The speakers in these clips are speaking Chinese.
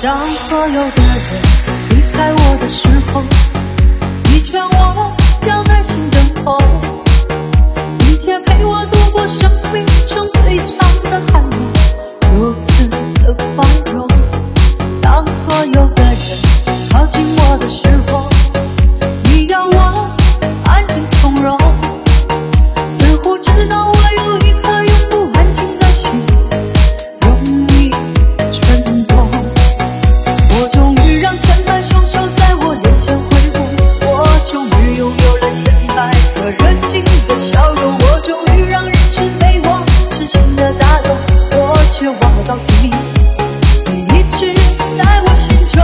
当所有的人离开我的时候，你劝我要耐心等候，并且陪我度过生命中最长的寒冬，如此的宽容。当所有的人靠近我的时候，你要我安静从容，似乎知道我有一颗永不安静的心，容易蠢动。我终于让千百双手在我眼前挥舞，我终于拥有了千百个热情的笑容，我终于让人群被我痴情的打动，我却忘了告诉你，你一直在我心中。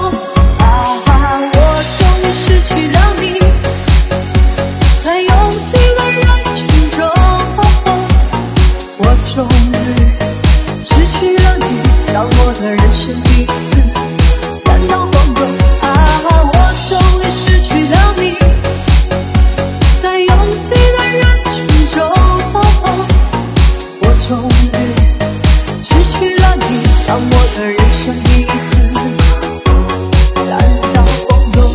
我终于失去了你，在拥挤的人群中，我终于失去了你，让我的人生第一次感到光荣。我终于失去了你，在拥挤的人群中，我终于失去了你，让我的人生第一次感到光荣。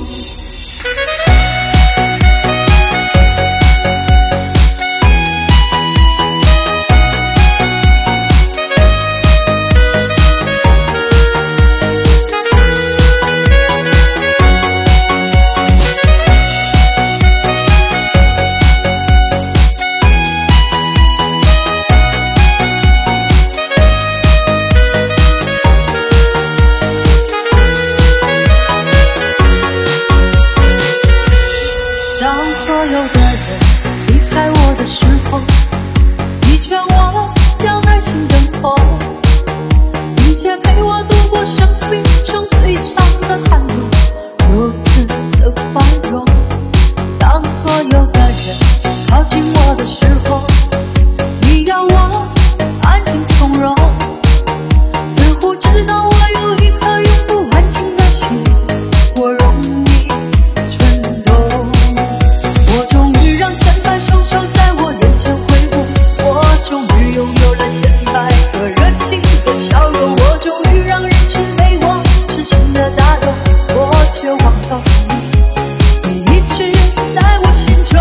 当所有的人离开我的时候，你劝我要耐心等候，并且陪我度过生命中最长的寒冬，如此的宽容。当所有的人靠近我的时候，你要我安静从容，似乎知道我有一颗永不安静的心，我容易蠢动。我终于让千百双手在我眼前挥舞，我终于拥有了千百个热情的笑容，我终于让人群被我痴情的打动，我却忘了告诉你，你一直在我心中。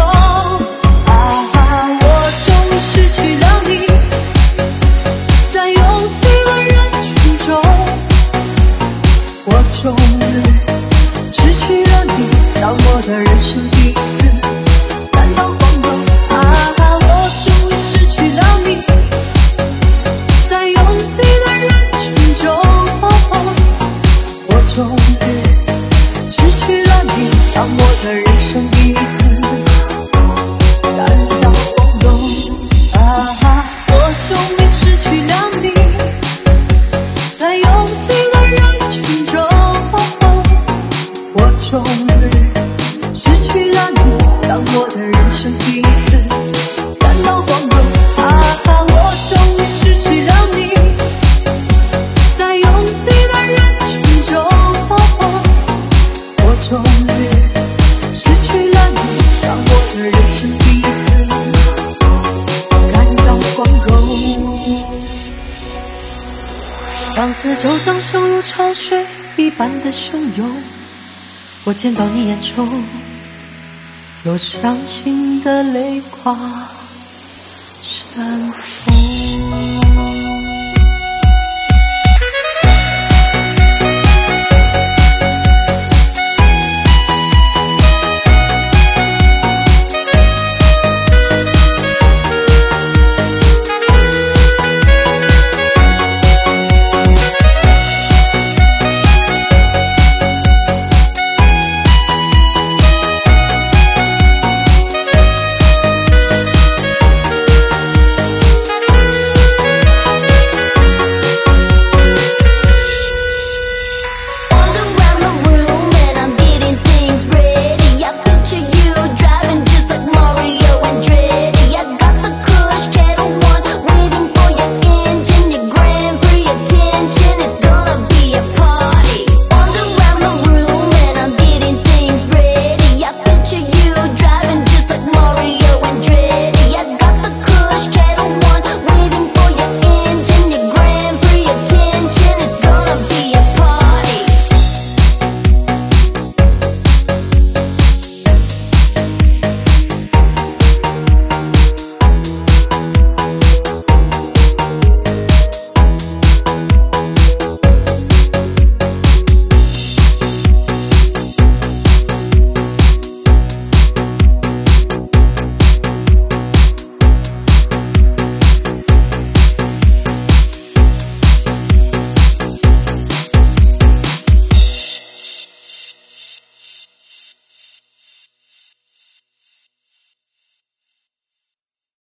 我终于失去了你，在拥挤的人群中，我终于失去了你，让我的人生第一次感到光荣。我终于失去了你，在拥挤的人群中，我终于失去了你，让我的人生第一次感到光荣。我终于失去了你，在拥挤的人群中，我终于失去了你，让我的人生第一次感到光荣。我终于失去了你，在拥挤的人群中，我终于失去了你，让我的人生第一次感到光荣。当四周掌声如潮水一般的汹涌，我见到你眼中有伤心的泪光闪